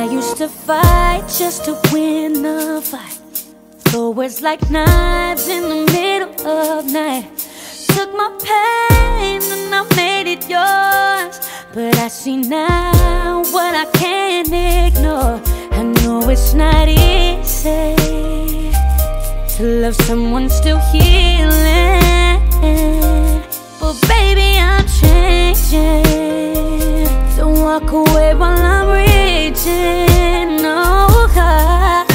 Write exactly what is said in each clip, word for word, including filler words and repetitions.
I used to fight just to win the fight. Throw words like knives in the middle of night. Took my pain and I made it yours. But I see now what I can't ignore. I know it's not easy to love someone still healing, but baby, I'm changing. Don't walk away while I'm reaching. No, God,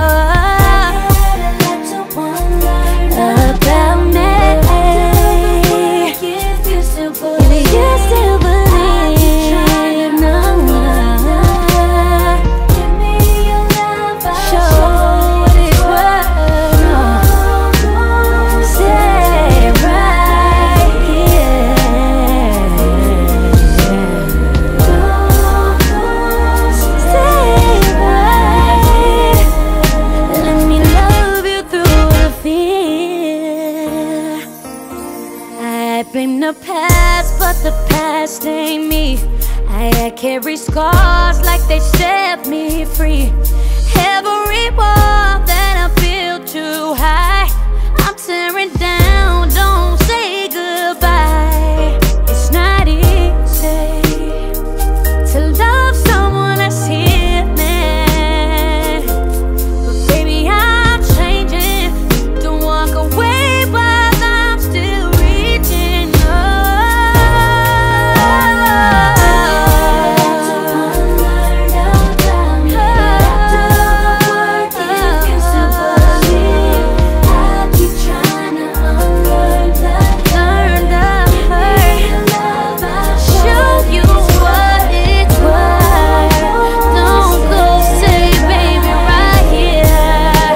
about me. If you still believe, you still believe. No, give me your love. Show what it's worth. No, stay right here. Stay right. Let me love you through the fear. I blame the past, but the past ain't me. I carry scars like they set me free. Every wall that I built too high, I'm tearing down, don't say goodbye. It's not easy to love someone that's healing, but baby, I'm changing. Don't walk away while I'm still reaching. Oh, learn the hurt, show you what it's worth. Don't go, stay, baby, right here.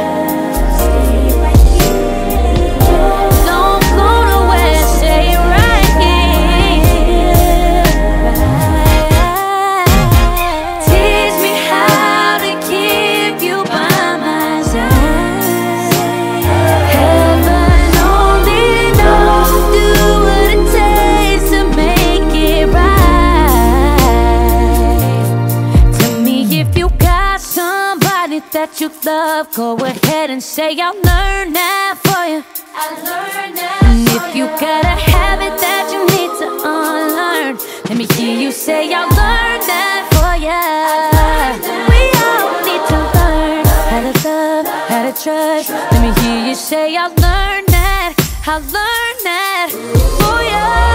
Don't go nowhere, stay right here. Teach me how to keep you by my side. Heaven only knows to do what it takes to make it right. Tell me if you got somebody that you love, go ahead and say I'll learn that for you. I'll learn that. And if you got a habit that you need to unlearn, let me hear you say I'll learn that for you. We all need to learn how to love, how to trust. Let me hear you say I'll learn that. I'll learn that for you.